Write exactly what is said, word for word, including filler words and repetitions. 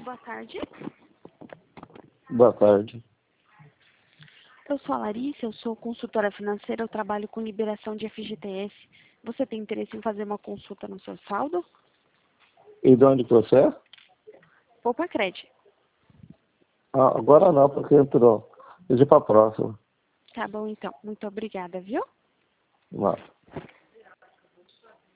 boa tarde. Boa tarde. Eu sou a Larissa, eu sou consultora financeira, eu trabalho com liberação de F G T S. Você tem interesse em fazer uma consulta no seu saldo? E de onde que você é? Poupa Cred. Ah, agora não, porque entrou. Deixa para próxima. Tá bom, então. Muito obrigada, viu? Vamos lá.